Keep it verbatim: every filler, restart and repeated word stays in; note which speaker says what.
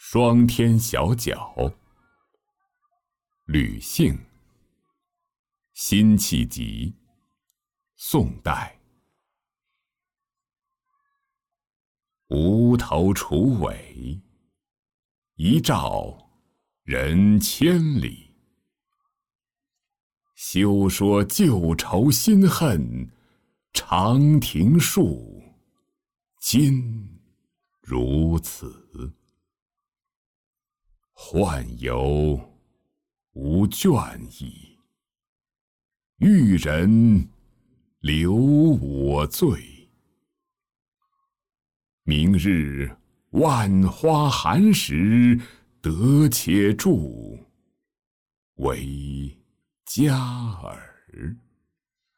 Speaker 1: 双天小角，吕幸，辛弃疾，宋代。无头楚尾，一照人千里。休说旧仇新恨，长亭树，今如此。宦游无倦意，遇人留我醉。明日万花寒时，得且住，为佳耳。